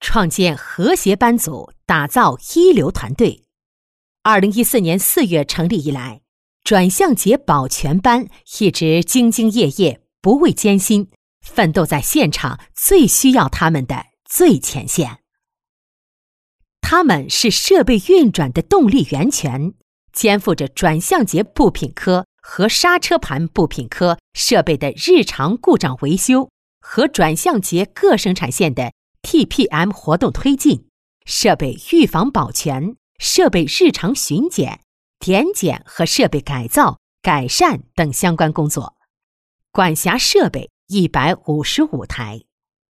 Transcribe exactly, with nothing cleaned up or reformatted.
创建和谐班组，打造一流团队。二零一四年四月成立以来，转向节保全班一直兢兢业业，不畏艰辛，奋斗在现场最需要他们的最前线。他们是设备运转的动力源泉，肩负着转向节部品科和刹车盘部品科设备的日常故障维修和转向节各生产线的 T P M 活动推进、设备预防保全、设备日常巡检、点检和设备改造、改善等相关工作，管辖设备一百五十五台。